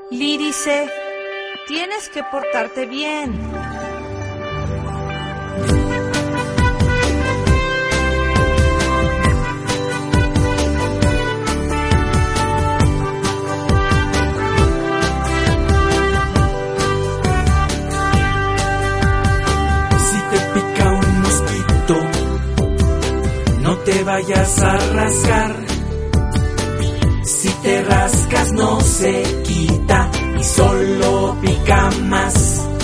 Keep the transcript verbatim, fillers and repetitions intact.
Lee dice, tienes que portarte bien. Si te pica un mosquito, no te vayas a rascar. Si te rascas no se quita y solo pica más.